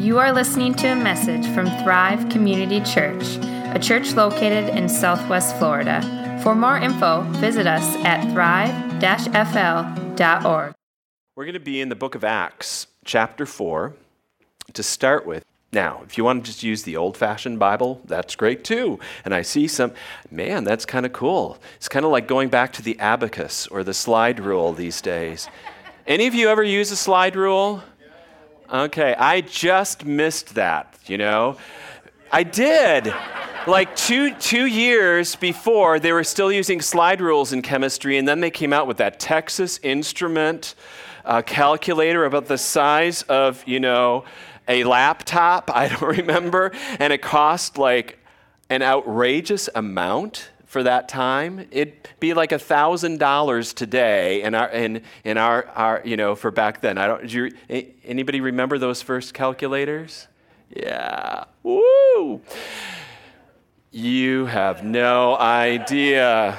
You are listening to a message from Thrive Community Church, a church located in Southwest Florida. For more info, visit us at thrive-fl.org. We're going to be in the book of Acts, chapter 4, to start with. Now, if you want to just use the old-fashioned Bible, that's great too. And I see man, that's kind of cool. It's kind of like going back to the abacus or the slide rule these days. Any of you ever use a slide rule? Okay, I just missed that, I did. Like two years before, they were still using slide rules in chemistry, and then they came out with that Texas Instrument calculator about the size of, a laptop, I don't remember, and it cost like an outrageous amount for that time. It'd be like $1,000 today in our for back then. Anybody remember those first calculators? Yeah. Woo! You have no idea.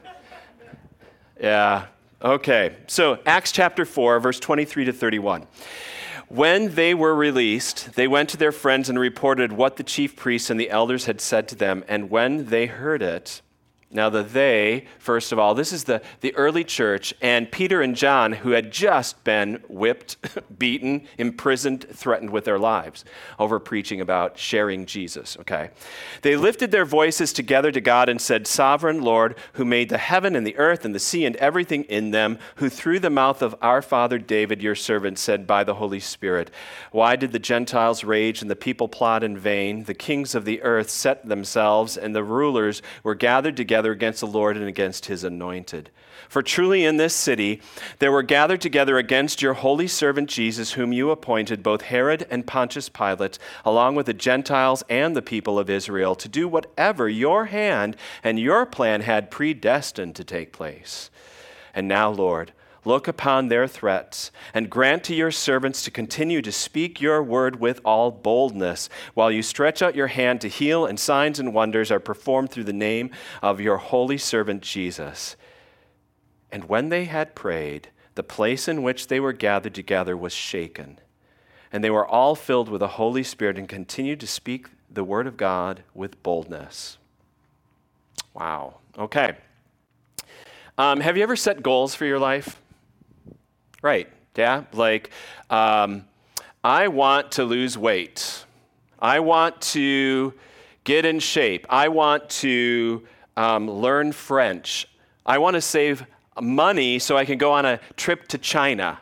Yeah. Okay. So Acts chapter 4, verse 23 to 31. When they were released, they went to their friends and reported what the chief priests and the elders had said to them. And when they heard it, now first of all, this is the early church, and Peter and John, who had just been whipped, beaten, imprisoned, threatened with their lives over preaching about sharing Jesus, okay? They lifted their voices together to God and said, "Sovereign Lord, who made the heaven and the earth and the sea and everything in them, who through the mouth of our father David, your servant, said by the Holy Spirit, why did the Gentiles rage and the people plot in vain? The kings of the earth set themselves, and the rulers were gathered together against the Lord and against his anointed. For truly in this city there were gathered together against your holy servant Jesus, whom you appointed, both Herod and Pontius Pilate, along with the Gentiles and the people of Israel, to do whatever your hand and your plan had predestined to take place. And now, Lord, look upon their threats, and grant to your servants to continue to speak your word with all boldness, while you stretch out your hand to heal, and signs and wonders are performed through the name of your holy servant Jesus." And when they had prayed, the place in which they were gathered together was shaken, and they were all filled with the Holy Spirit and continued to speak the word of God with boldness. Wow. Okay. Have you ever set goals for your life? Right, yeah, like I want to lose weight. I want to get in shape. I want to learn French. I want to save money so I can go on a trip to China.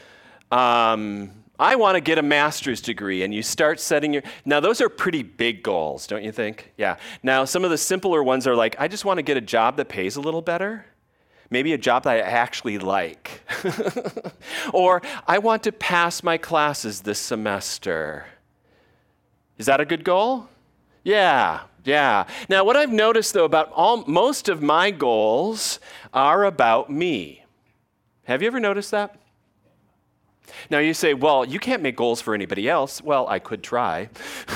I want to get a master's degree, and you start setting now those are pretty big goals, don't you think? Yeah. Now some of the simpler ones are like, I just want to get a job that pays a little better. Maybe a job that I actually like. Or I want to pass my classes this semester. Is that a good goal? Yeah. Now, what I've noticed, though, about most of my goals are about me. Have you ever noticed that? Now, you say, well, you can't make goals for anybody else. Well, I could try.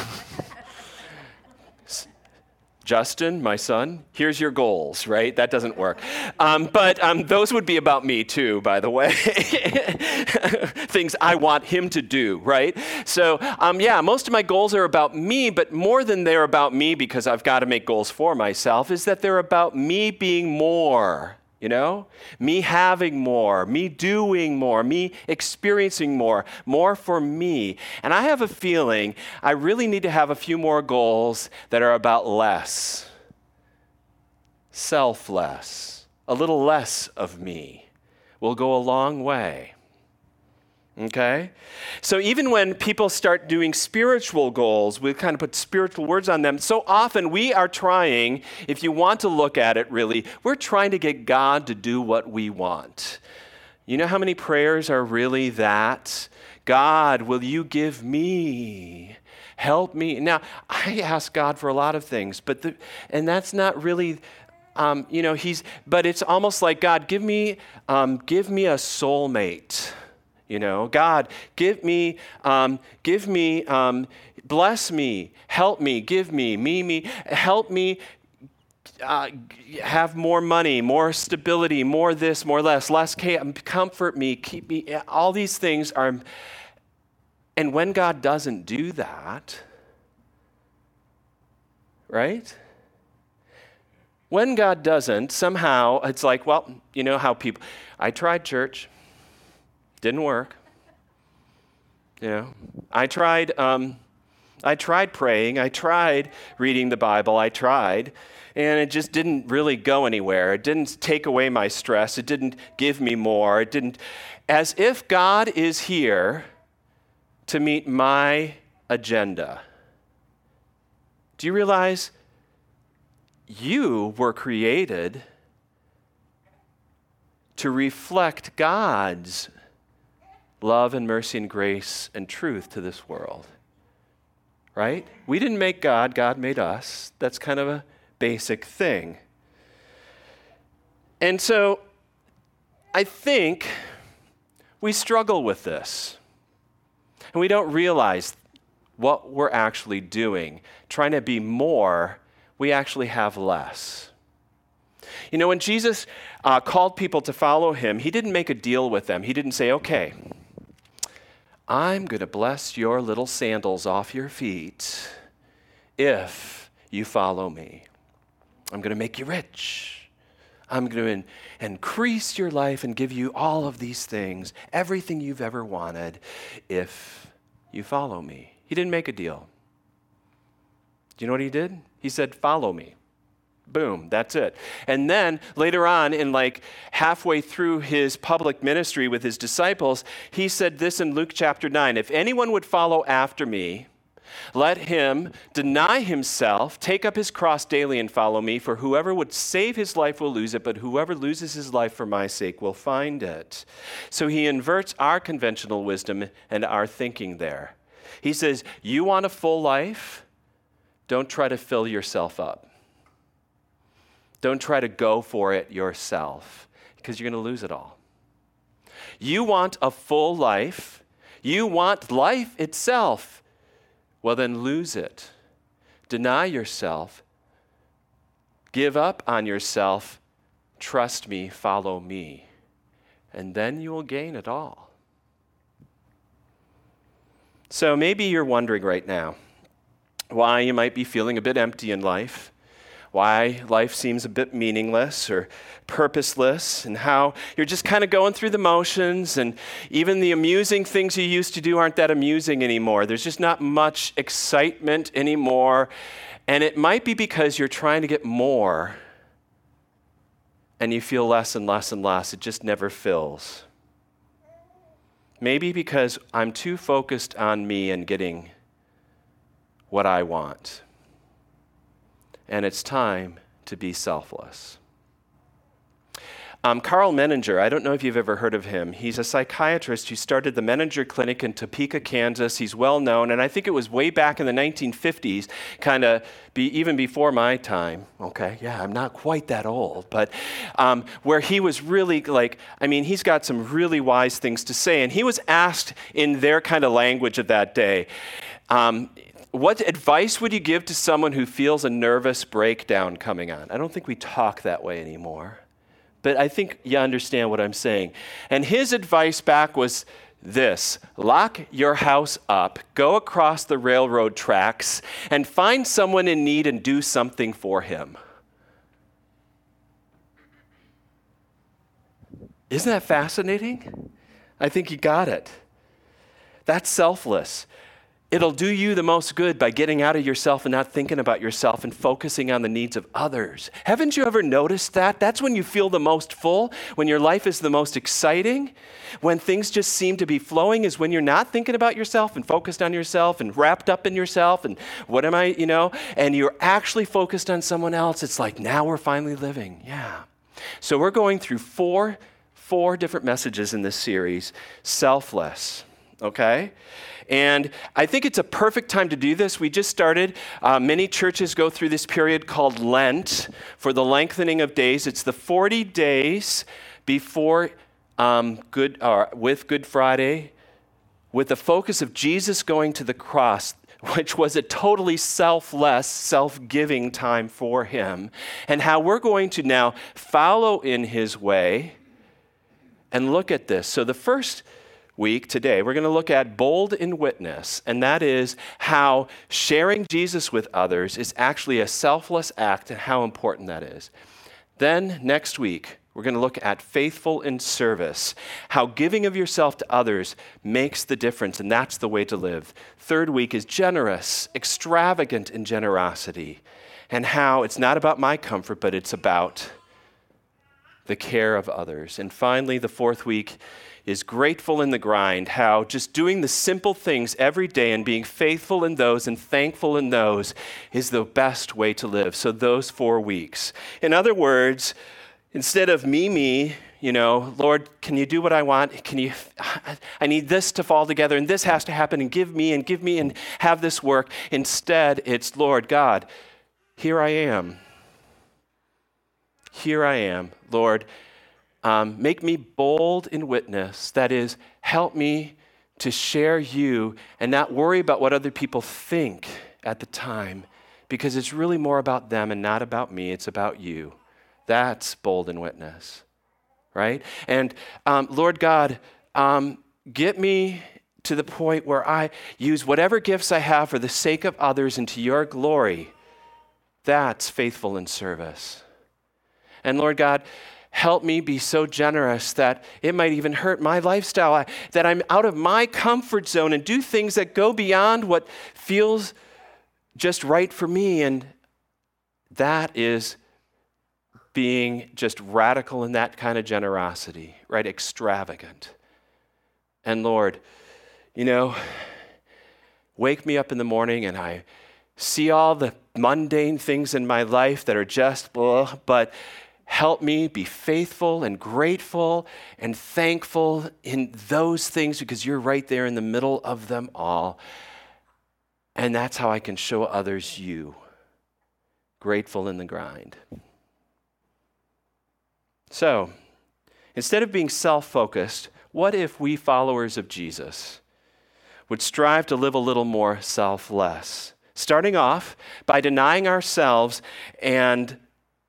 Justin, my son, here's your goals, right? That doesn't work. But those would be about me too, by the way. Things I want him to do, right? So, most of my goals are about me, but more than they're about me, because I've got to make goals for myself, is that they're about me being more. Me having more, me doing more, me experiencing more for me. And I have a feeling I really need to have a few more goals that are about less, selfless, a little less of me will go a long way. Okay? So even when people start doing spiritual goals, we kind of put spiritual words on them. So often we are trying, if you want to look at it really, we're trying to get God to do what we want. You know how many prayers are really that? God, will you give me? Help me. Now, I ask God for a lot of things, and that's not really but it's almost like, God, give me a soulmate. God, give me, bless me, help me, give me, help me have more money, more stability, more this, more less chaos, comfort me, keep me. All these things are And when God doesn't do that, right? When God doesn't, somehow it's like, well, you know how people, I tried church, didn't work. You know, I tried praying, I tried reading the Bible, I tried, and it just didn't really go anywhere. It didn't take away my stress. It didn't give me more. It didn't, as if God is here to meet my agenda. Do you realize you were created to reflect God's love and mercy and grace and truth to this world? Right? We didn't make God, God made us. That's kind of a basic thing. And so I think we struggle with this. And we don't realize what we're actually doing. Trying to be more, we actually have less. You know, when Jesus called people to follow him, he didn't make a deal with them. He didn't say, okay, I'm going to bless your little sandals off your feet if you follow me. I'm going to make you rich. I'm going to increase your life and give you all of these things, everything you've ever wanted, if you follow me. He didn't make a deal. Do you know what he did? He said, follow me. Boom, that's it. And then later on, in like halfway through his public ministry with his disciples, he said this in Luke chapter 9, if anyone would follow after me, let him deny himself, take up his cross daily and follow me, for whoever would save his life will lose it, but whoever loses his life for my sake will find it. So he inverts our conventional wisdom and our thinking there. He says, you want a full life? Don't try to fill yourself up. Don't try to go for it yourself, because you're going to lose it all. You want a full life? You want life itself? Well, then lose it. Deny yourself. Give up on yourself. Trust me, follow me. And then you will gain it all. So maybe you're wondering right now why you might be feeling a bit empty in life, why life seems a bit meaningless or purposeless, and how you're just kind of going through the motions, and even the amusing things you used to do aren't that amusing anymore. There's just not much excitement anymore, and it might be because you're trying to get more, and you feel less and less and less. It just never fills. Maybe because I'm too focused on me and getting what I want. And it's time to be selfless. Carl Menninger, I don't know if you've ever heard of him. He's a psychiatrist who started the Menninger Clinic in Topeka, Kansas. He's well known, and I think it was way back in the 1950s, kind of even before my time. Okay, yeah, I'm not quite that old, but where he was really he's got some really wise things to say, and he was asked in their kind of language of that day, what advice would you give to someone who feels a nervous breakdown coming on? I don't think we talk that way anymore, but I think you understand what I'm saying. And his advice back was this: lock your house up, go across the railroad tracks, and find someone in need and do something for him. Isn't that fascinating? I think you got it. That's selfless. It'll do you the most good by getting out of yourself and not thinking about yourself and focusing on the needs of others. Haven't you ever noticed that? That's when you feel the most full, when your life is the most exciting, when things just seem to be flowing, is when you're not thinking about yourself and focused on yourself and wrapped up in yourself and what am I, and you're actually focused on someone else. It's like, now we're finally living. Yeah. So we're going through four different messages in this series, selfless, okay? And I think it's a perfect time to do this. We just started. Many churches go through this period called Lent for the lengthening of days. It's the 40 days before with Good Friday, with the focus of Jesus going to the cross, which was a totally selfless, self-giving time for him, and how we're going to now follow in his way and look at this. So the first week, today, we're going to look at bold in witness, and that is how sharing Jesus with others is actually a selfless act and how important that is. Then next week, we're going to look at faithful in service, how giving of yourself to others makes the difference, and that's the way to live. Third week is generous, extravagant in generosity, and how it's not about my comfort, but it's about the care of others. And finally, the fourth week is grateful in the grind, how just doing the simple things every day and being faithful in those and thankful in those is the best way to live. So those 4 weeks. In other words, instead of me, Lord, can you do what I want? I need this to fall together and this has to happen and give me and have this work. Instead, it's Lord God, here I am. Here I am, Lord. Make me bold in witness. That is, help me to share you and not worry about what other people think at the time, because it's really more about them and not about me. It's about you. That's bold in witness, right? And Lord God, get me to the point where I use whatever gifts I have for the sake of others and to your glory. That's faithful in service. And Lord God, help me be so generous that it might even hurt my lifestyle, that I'm out of my comfort zone and do things that go beyond what feels just right for me. And that is being just radical in that kind of generosity, right? Extravagant. And Lord, wake me up in the morning and I see all the mundane things in my life that are just, but help me be faithful and grateful and thankful in those things because you're right there in the middle of them all. And that's how I can show others you, grateful in the grind. So, instead of being self-focused, what if we followers of Jesus would strive to live a little more selfless? Starting off by denying ourselves and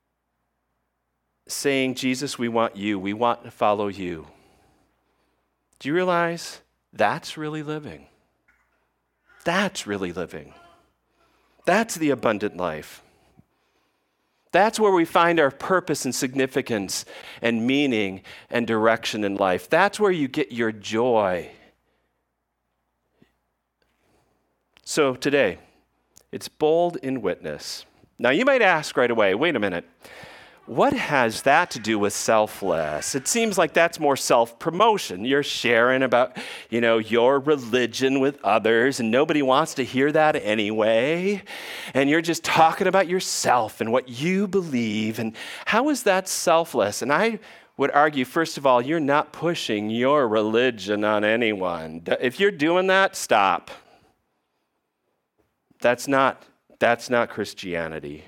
saying, Jesus, we want you. We want to follow you. Do you realize that's really living? That's really living. That's the abundant life. That's where we find our purpose and significance and meaning and direction in life. That's where you get your joy. So today, it's bold in witness. Now you might ask right away, wait a minute, what has that to do with selfless? It seems like that's more self-promotion. You're sharing about, your religion with others, and nobody wants to hear that anyway. And you're just talking about yourself and what you believe. And how is that selfless? And I would argue, first of all, you're not pushing your religion on anyone. If you're doing that, stop. That's not Christianity.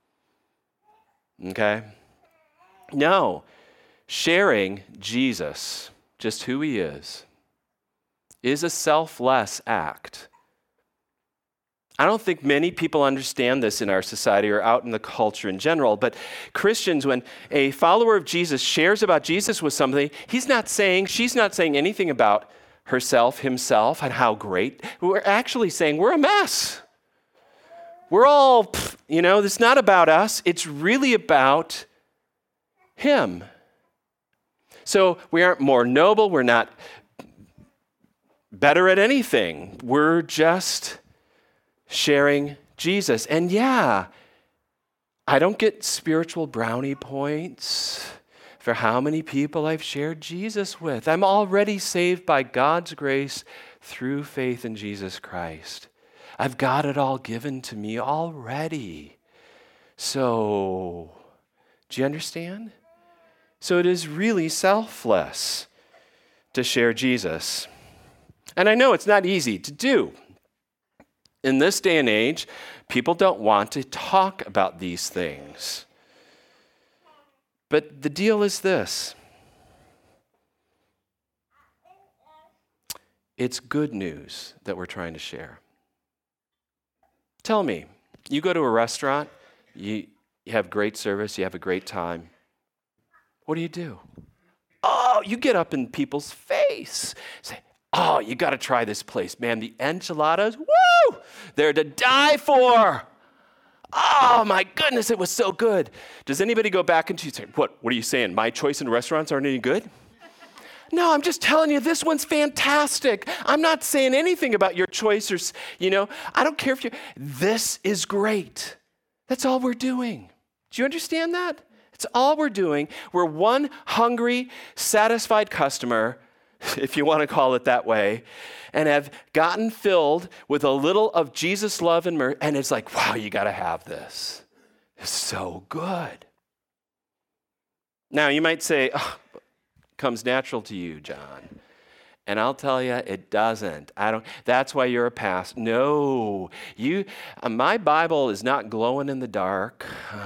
Okay? No. Sharing Jesus, just who he is a selfless act. I don't think many people understand this in our society or out in the culture in general, but Christians, when a follower of Jesus shares about Jesus with somebody, she's not saying anything about herself, himself, and how great. We're actually saying we're a mess. We're all, it's not about us. It's really about him. So we aren't more noble. We're not better at anything. We're just sharing Jesus. And I don't get spiritual brownie points for how many people I've shared Jesus with. I'm already saved by God's grace through faith in Jesus Christ. I've got it all given to me already. So, do you understand? So it is really selfless to share Jesus. And I know it's not easy to do. In this day and age, people don't want to talk about these things. But the deal is this. It's good news that we're trying to share. Tell me, you go to a restaurant, you have great service, you have a great time. What do? Oh, you get up in people's face. Say, oh, you got to try this place. Man, the enchiladas, woo, they're to die for. Oh my goodness, it was so good. Does anybody go back and say, what are you saying? My choice in restaurants aren't any good? No, I'm just telling you, this one's fantastic. I'm not saying anything about your choice or, I don't care this is great. That's all we're doing. Do you understand that? It's all we're doing. We're one hungry, satisfied customer, if you want to call it that way, and have gotten filled with a little of Jesus' love and mercy, and it's like, wow, you got to have this. It's so good. Now, you might say, oh, comes natural to you, John. And I'll tell you, it doesn't. That's why you're a pastor. No, my Bible is not glowing in the dark,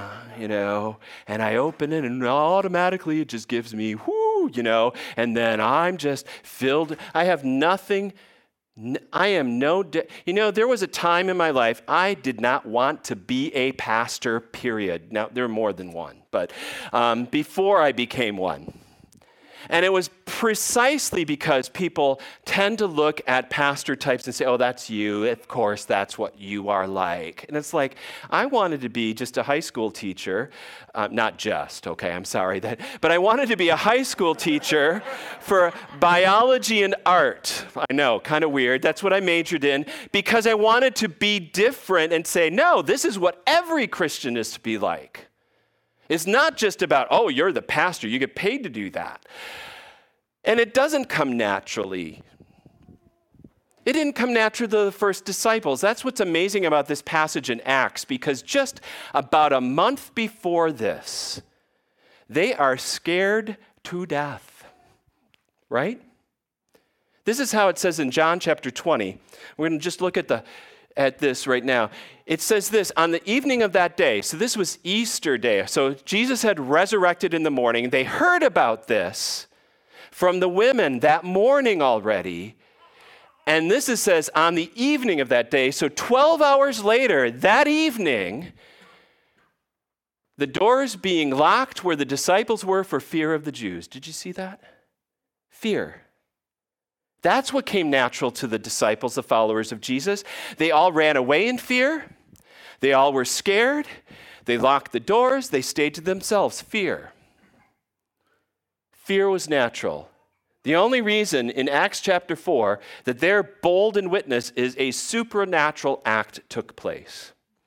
and I open it and automatically it just gives me, and then I'm just filled. I have nothing. I am there was a time in my life I did not want to be a pastor, period. Now, there are more than one, but before I became one. And it was precisely because people tend to look at pastor types and say, oh, that's you. Of course, that's what you are like. And it's like, I wanted to be just a high school teacher. Not just, okay, I'm sorry. But I wanted to be a high school teacher for biology and art. I know, kind of weird. That's what I majored in because I wanted to be different and say, no, this is what every Christian is to be like. It's not just about, oh, you're the pastor. You get paid to do that. And it doesn't come naturally. It didn't come naturally to the first disciples. That's what's amazing about this passage in Acts, because just about a month before this, they are scared to death, right? This is how it says in John chapter 20. We're going to just look at this right now. It says this, on the evening of that day, so this was Easter day, so Jesus had resurrected in the morning. They heard about this from the women that morning already. And this says on the evening of that day, so 12 hours later, that evening, the doors being locked where the disciples were for fear of the Jews. Did you see that? Fear. That's what came natural to the disciples, the followers of Jesus. They all ran away in fear. They all were scared. They locked the doors. They stayed to themselves. Fear. Fear was natural. The only reason in Acts chapter 4 that they're bold in witness is a supernatural act took place.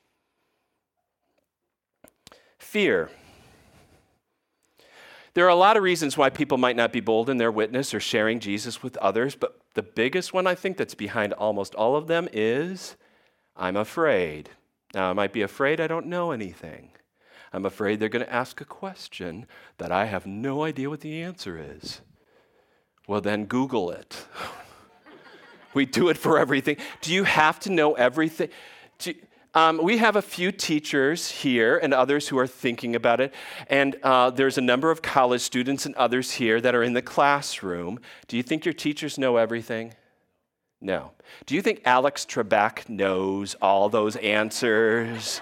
Fear. There are a lot of reasons why people might not be bold in their witness or sharing Jesus with others, but the biggest one I think that's behind almost all of them is, I'm afraid. Now, I might be afraid I don't know anything. I'm afraid they're going to ask a question that I have no idea what the answer is. Well, then Google it. We do it for everything. Do you have to know everything? We have a few teachers here and others who are thinking about it. And there's a number of college students and others here that are in the classroom. Do you think your teachers know everything? No. Do you think Alex Trebek knows all those answers?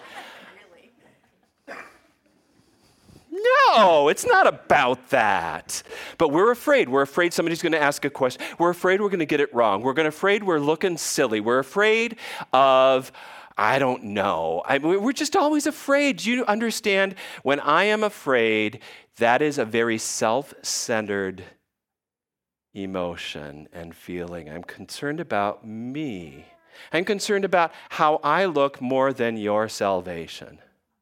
No, it's not about that. But we're afraid. We're afraid somebody's going to ask a question. We're afraid we're going to get it wrong. We're afraid we're looking silly. We're afraid of, I don't know. We're just always afraid. Do you understand? When I am afraid, that is a very self-centered emotion and feeling. I'm concerned about me. I'm concerned about how I look more than your salvation.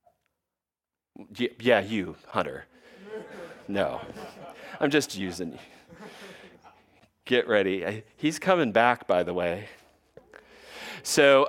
Yeah, you, Hunter. No, I'm just using you. Get ready. He's coming back, by the way. So,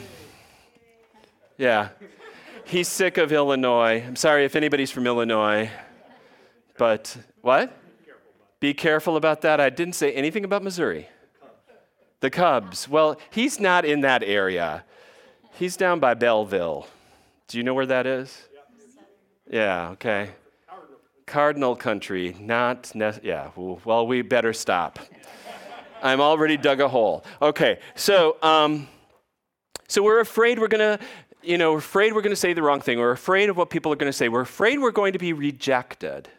yeah, he's sick of Illinois. I'm sorry if anybody's from Illinois, but what? Be careful about that. I didn't say anything about Missouri. The Cubs. Well, he's not in that area. He's down by Belleville. Do you know where that is? Yeah, okay. Cardinal country, well, we better stop. I'm already dug a hole. Okay, so we're afraid we're going to say the wrong thing. We're afraid of what people are going to say. We're afraid we're going to be rejected.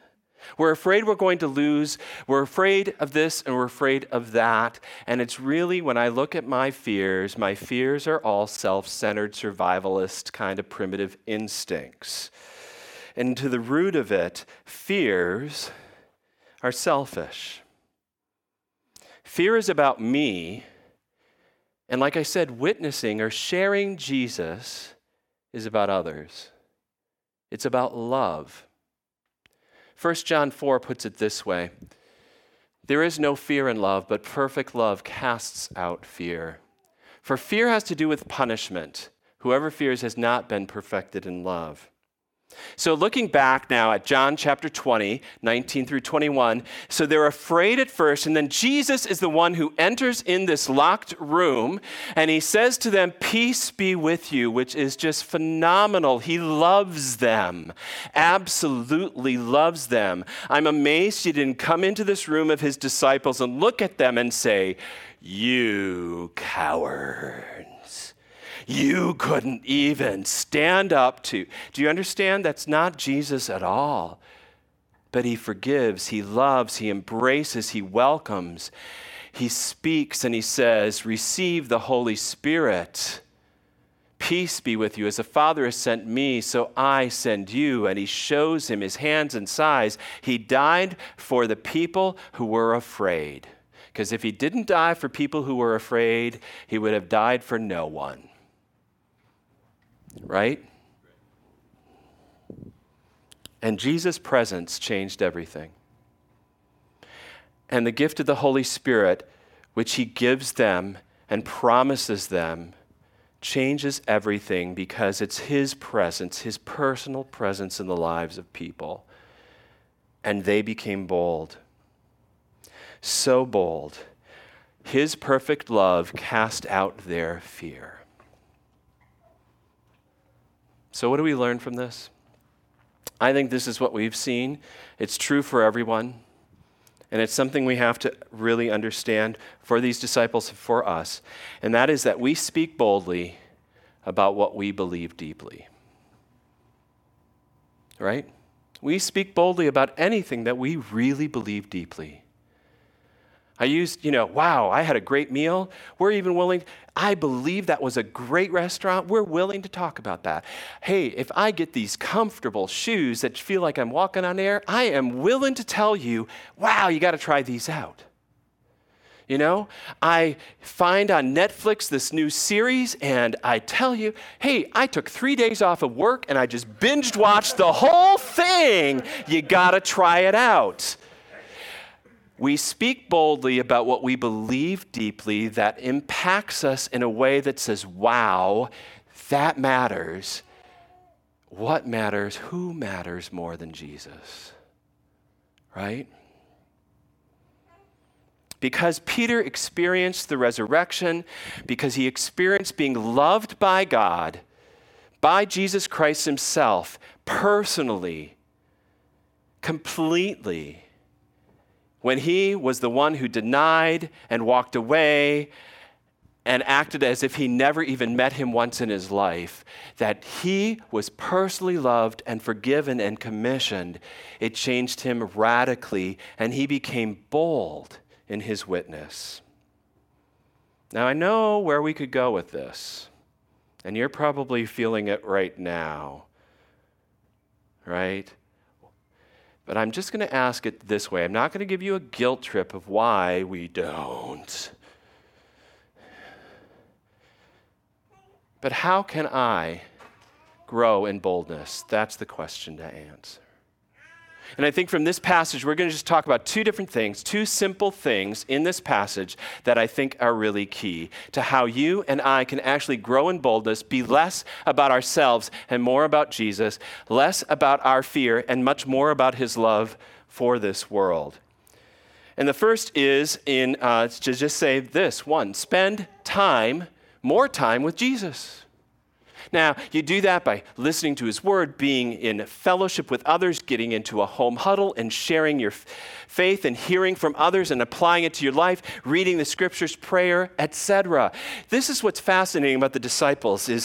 We're afraid we're going to lose. We're afraid of this and we're afraid of that. And it's really, when I look at my fears are all self-centered, survivalist, kind of primitive instincts. And to the root of it, fears are selfish. Fear is about me. And like I said, witnessing or sharing Jesus is about others. It's about love. 1 John 4 puts it this way: there is no fear in love, but perfect love casts out fear. For fear has to do with punishment. Whoever fears has not been perfected in love. So looking back now at John chapter 20, 19 through 21, so they're afraid at first, and then Jesus is the one who enters in this locked room, and he says to them, "Peace be with you," which is just phenomenal. He loves them, absolutely loves them. I'm amazed he didn't come into this room of his disciples and look at them and say, "You cowards. You couldn't even stand up to." Do you understand? That's not Jesus at all. But he forgives, he loves, he embraces, he welcomes. He speaks and he says, "Receive the Holy Spirit. Peace be with you. As the Father has sent me, so I send you." And he shows him his hands and sides. He died for the people who were afraid. Because if he didn't die for people who were afraid, he would have died for no one. Right? And Jesus' presence changed everything. And the gift of the Holy Spirit, which he gives them and promises them, changes everything because it's his presence, his personal presence in the lives of people. And they became bold. So bold. His perfect love cast out their fear. So what do we learn from this? I think this is what we've seen. It's true for everyone. And it's something we have to really understand for these disciples and for us. And that is that we speak boldly about what we believe deeply. Right? We speak boldly about anything that we really believe deeply. I used, wow, I had a great meal. We're even willing, I believe that was a great restaurant. We're willing to talk about that. Hey, if I get these comfortable shoes that feel like I'm walking on air, I am willing to tell you, wow, you got to try these out. I find on Netflix this new series and I tell you, hey, I took 3 days off of work and I just binged watched the whole thing. You got to try it out. We speak boldly about what we believe deeply that impacts us in a way that says, wow, that matters. What matters? Who matters more than Jesus? Right? Because Peter experienced the resurrection, because he experienced being loved by God, by Jesus Christ himself, personally, completely, when he was the one who denied and walked away and acted as if he never even met him once in his life, that he was personally loved and forgiven and commissioned, it changed him radically, and he became bold in his witness. Now, I know where we could go with this, and you're probably feeling it right now, right? But I'm just going to ask it this way. I'm not going to give you a guilt trip of why we don't. But how can I grow in boldness? That's the question to answer. And I think from this passage, we're going to just talk about two different things, two simple things in this passage that I think are really key to how you and I can actually grow in boldness, be less about ourselves and more about Jesus, less about our fear and much more about his love for this world. And the first is to just say this, one, spend more time with Jesus. Now, you do that by listening to his word, being in fellowship with others, getting into a home huddle and sharing your faith and hearing from others and applying it to your life, reading the scriptures, prayer, etc. This is what's fascinating about the disciples is,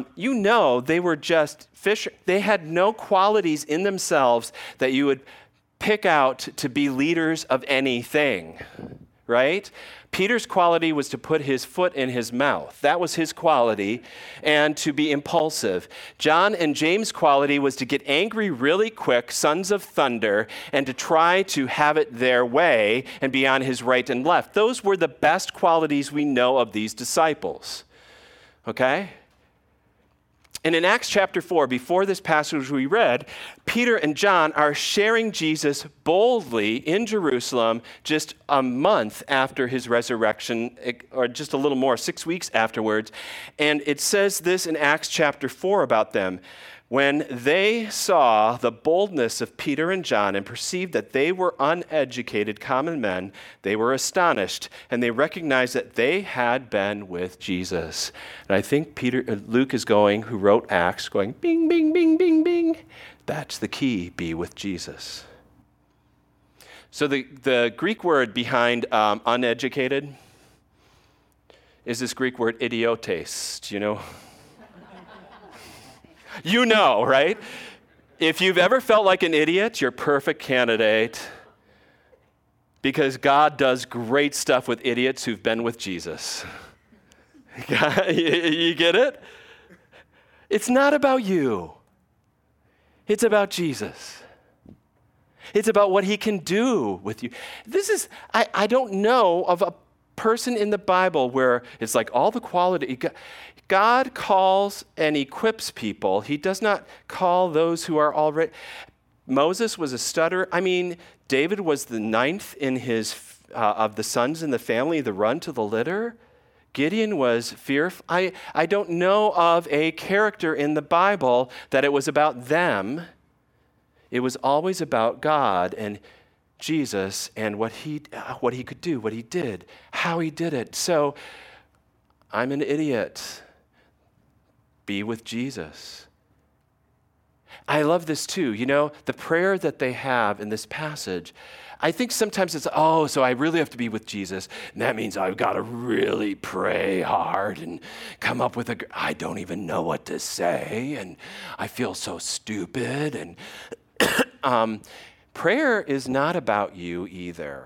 they were just fish. They had no qualities in themselves that you would pick out to be leaders of anything, right? Peter's quality was to put his foot in his mouth. That was his quality, and to be impulsive. John and James' quality was to get angry really quick, sons of thunder, and to try to have it their way and be on his right and left. Those were the best qualities we know of these disciples, okay? And in Acts chapter 4, before this passage we read, Peter and John are sharing Jesus boldly in Jerusalem just a month after his resurrection, or just a little more, 6 weeks afterwards. And it says this in Acts chapter 4 about them. When they saw the boldness of Peter and John and perceived that they were uneducated common men, they were astonished, and they recognized that they had been with Jesus. And I think Luke is going, who wrote Acts, going, bing, bing, bing, bing, bing. That's the key, be with Jesus. So the Greek word behind uneducated is this Greek word idiotes. Do you know? You know, right? If you've ever felt like an idiot, you're a perfect candidate, because God does great stuff with idiots who've been with Jesus. You get it? It's not about you. It's about Jesus. It's about what he can do with you. I don't know of a person in the Bible where it's like all the quality. God calls and equips people. He does not call those who are already. Moses was a stutterer. I mean, David was the ninth in his of the sons in the family, the run to the litter. Gideon was fearful. I don't know of a character in the Bible that it was about them. It was always about God and Jesus and what he could do, what he did, how he did it. So I'm an idiot. Be with Jesus. I love this too. You know, the prayer that they have in this passage, I think sometimes it's, so I really have to be with Jesus. And that means I've got to really pray hard and come up with I don't even know what to say. And I feel so stupid. And prayer is not about you either.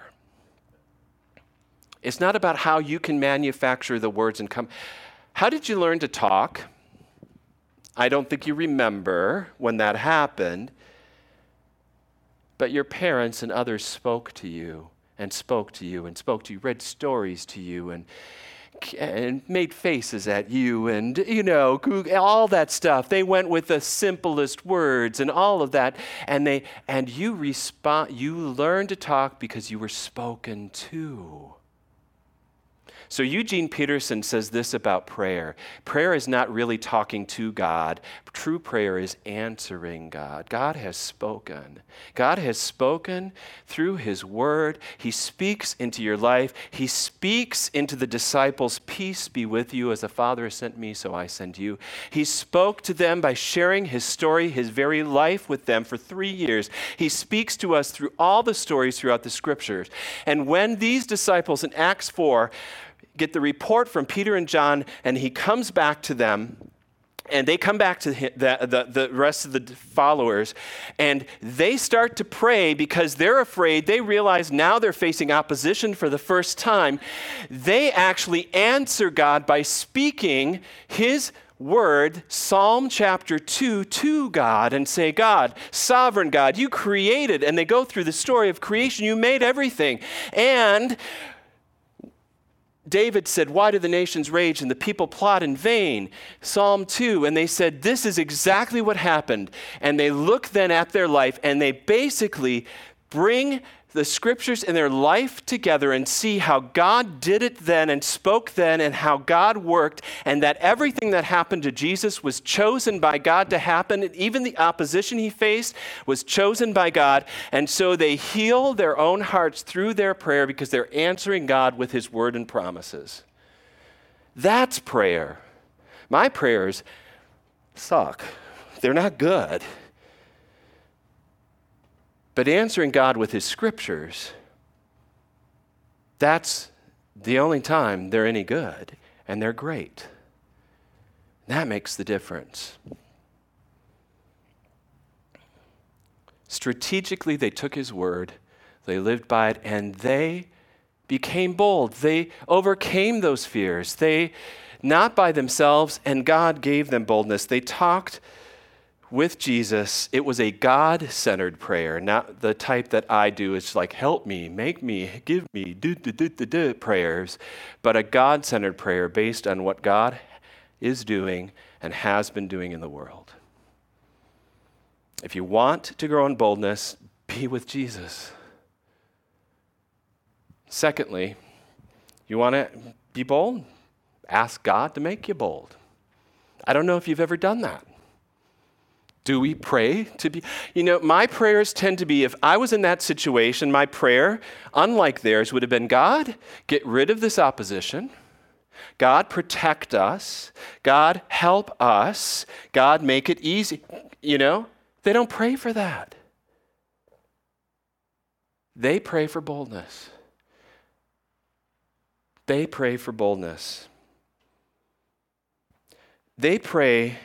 It's not about how you can manufacture the words and come. How did you learn to talk? I don't think you remember when that happened, but your parents and others spoke to you and spoke to you and spoke to you, read stories to you and made faces at you and, all that stuff. They went with the simplest words and all of that, and you learned to talk because you were spoken to. So Eugene Peterson says this about prayer. Prayer is not really talking to God. True prayer is answering God. God has spoken. God has spoken through his word. He speaks into your life. He speaks into the disciples. Peace be with you. As the Father has sent me, so I send you. He spoke to them by sharing his story, his very life with them for 3 years. He speaks to us through all the stories throughout the scriptures. And when these disciples in Acts 4 get the report from Peter and John, and he comes back to them, and they come back to the rest of the followers, and they start to pray because they're afraid. They realize now they're facing opposition for the first time. They actually answer God by speaking his word, Psalm chapter 2, to God and say, God, sovereign God, you created, and they go through the story of creation. You made everything. And David said, why do the nations rage and the people plot in vain? Psalm 2, and they said, this is exactly what happened. And they look then at their life, and they basically bring the scriptures in their life together and see how God did it then and spoke then and how God worked, and that everything that happened to Jesus was chosen by God to happen. And even the opposition he faced was chosen by God. And so they heal their own hearts through their prayer because they're answering God with his word and promises. That's prayer. My prayers suck. They're not good. But answering God with his scriptures, that's the only time they're any good, and they're great. That makes the difference. Strategically, they took his word, they lived by it, and they became bold. They overcame those fears. They, not by themselves, and God gave them boldness. They talked with Jesus. It was a God-centered prayer, not the type that I do. It's like, help me, make me, give me, do prayers, but a God-centered prayer based on what God is doing and has been doing in the world. If you want to grow in boldness, be with Jesus. Secondly, you want to be bold? Ask God to make you bold. I don't know if you've ever done that. Do we pray to be? My prayers tend to be, if I was in that situation, my prayer, unlike theirs, would have been, God, get rid of this opposition. God, protect us. God, help us. God, make it easy. They don't pray for that. They pray for boldness. They pray for boldness. They pray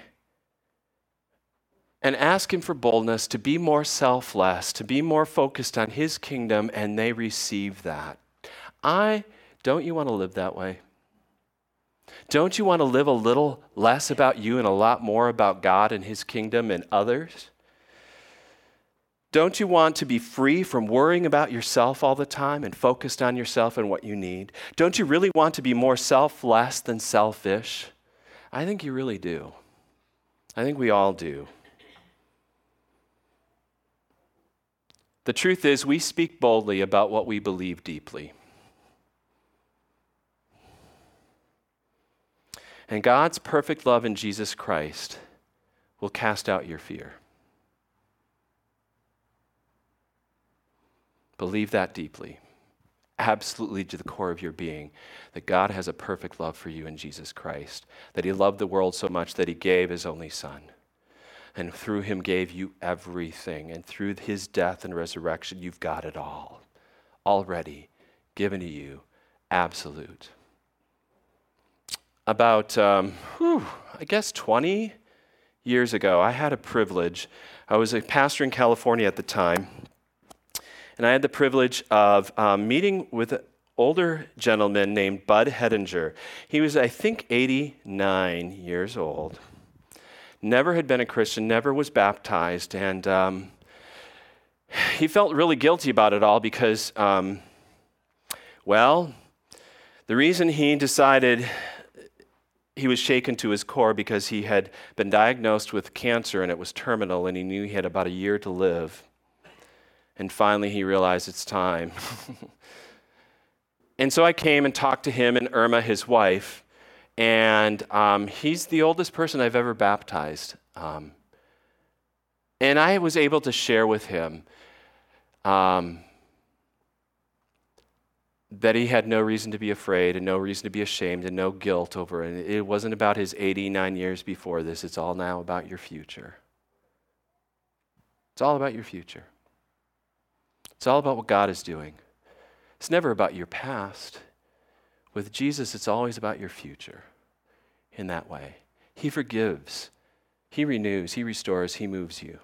and ask him for boldness to be more selfless, to be more focused on his kingdom, and they receive that. Don't you want to live that way? Don't you want to live a little less about you and a lot more about God and his kingdom and others? Don't you want to be free from worrying about yourself all the time and focused on yourself and what you need? Don't you really want to be more selfless than selfish? I think you really do. I think we all do. The truth is, we speak boldly about what we believe deeply. And God's perfect love in Jesus Christ will cast out your fear. Believe that deeply, absolutely to the core of your being, that God has a perfect love for you in Jesus Christ, that he loved the world so much that he gave his only son, and through him gave you everything, and through his death and resurrection, you've got it all, already given to you, absolute. About, 20 years ago, I had a privilege. I was a pastor in California at the time, and I had the privilege of meeting with an older gentleman named Bud Hedinger. He was, I think, 89 years old. Never had been a Christian, never was baptized, and he felt really guilty about it all because, the reason he decided he was shaken to his core because he had been diagnosed with cancer and it was terminal and he knew he had about a year to live. And finally he realized it's time. And so I came and talked to him and Irma, his wife, and he's the oldest person I've ever baptized. And I was able to share with him that he had no reason to be afraid and no reason to be ashamed and no guilt over it. It wasn't about his 89 years before this. It's all now about your future. It's all about your future. It's all about what God is doing. It's never about your past. With Jesus, it's always about your future in that way. He forgives. He renews. He restores. He moves you.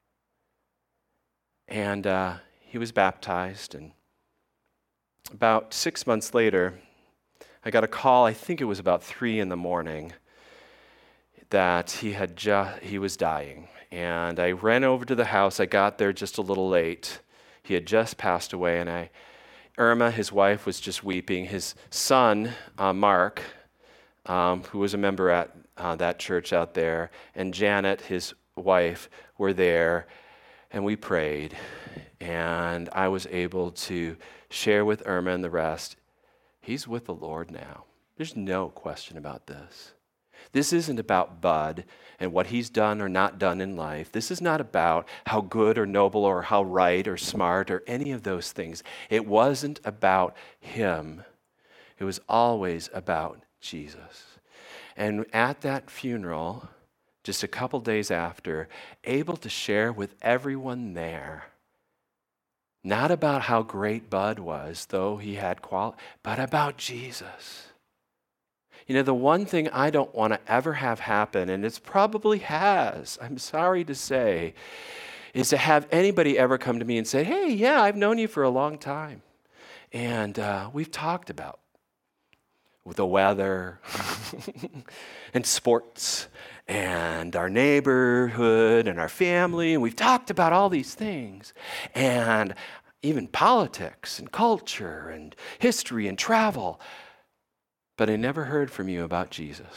And he was baptized, and about 6 months later, I got a call, I think it was about 3 a.m, that he was dying. And I ran over to the house. I got there just a little late. He had just passed away, and Irma, his wife, was just weeping. His son, Mark, who was a member at that church out there, and Janet, his wife, were there, and we prayed. And I was able to share with Irma and the rest, he's with the Lord now. There's no question about this. This isn't about Bud and what he's done or not done in life. This is not about how good or noble or how right or smart or any of those things. It wasn't about him. It was always about Jesus. And at that funeral, just a couple days after, able to share with everyone there, not about how great Bud was, though he had quality, but about Jesus. The one thing I don't want to ever have happen, and it probably has, I'm sorry to say, is to have anybody ever come to me and say, hey, yeah, I've known you for a long time. And we've talked about the weather and sports and our neighborhood and our family. And we've talked about all these things. And even politics and culture and history and travel. But I never heard from you about Jesus.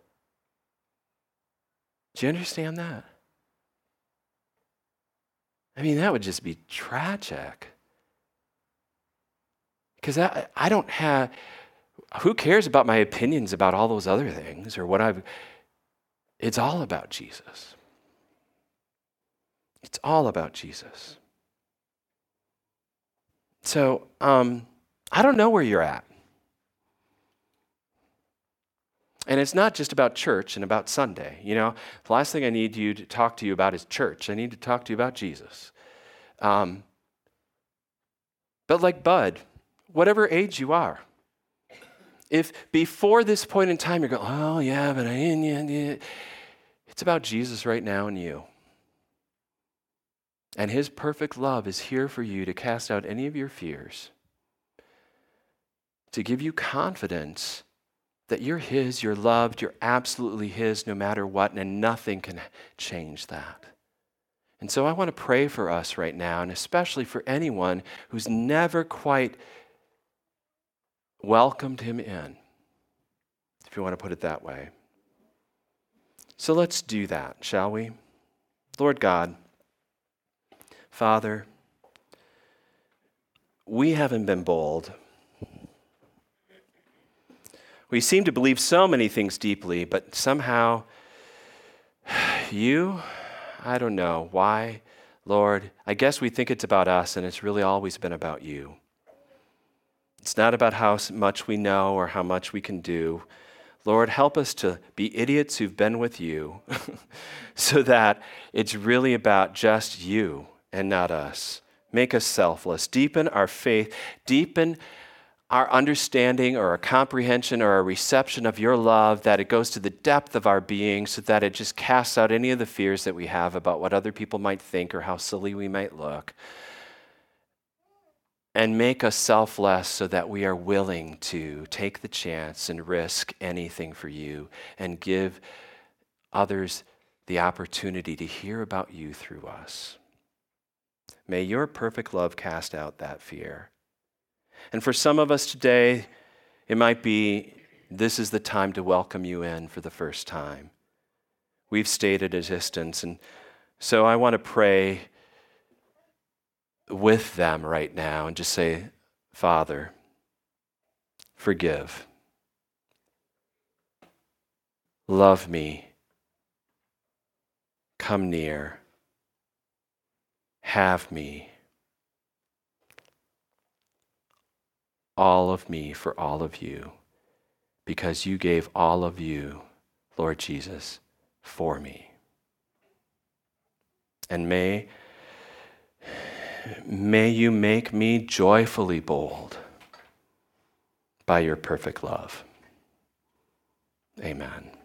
Do you understand that? I mean, that would just be tragic. Because I don't have, who cares about my opinions about all those other things or it's all about Jesus. It's all about Jesus. So, I don't know where you're at. And it's not just about church and about Sunday. You know, the last thing I need you to talk to you about is church. I need to talk to you about Jesus. But like Bud, whatever age you are, if before this point in time you're going, oh yeah, but it's about Jesus right now and you. And his perfect love is here for you to cast out any of your fears, to give you confidence that you're his, you're loved, you're absolutely his no matter what, and nothing can change that. And so I want to pray for us right now, and especially for anyone who's never quite welcomed him in, if you want to put it that way. So let's do that, shall we? Lord God, Father, we haven't been bold. We seem to believe so many things deeply, but somehow I don't know why, Lord. I guess we think it's about us, and it's really always been about you. It's not about how much we know or how much we can do. Lord, help us to be idiots who've been with you so that it's really about just you and not us. Make us selfless. Deepen our faith. Deepen our understanding or our comprehension or our reception of your love, that it goes to the depth of our being so that it just casts out any of the fears that we have about what other people might think or how silly we might look. And make us selfless so that we are willing to take the chance and risk anything for you and give others the opportunity to hear about you through us. May your perfect love cast out that fear. And for some of us today, it might be this is the time to welcome you in for the first time. We've stayed at a distance, and so I want to pray with them right now and just say, Father, forgive. Love me. Come near. Have me. All of me for all of you, because you gave all of you, Lord Jesus, for me. And may you make me joyfully bold by your perfect love. Amen.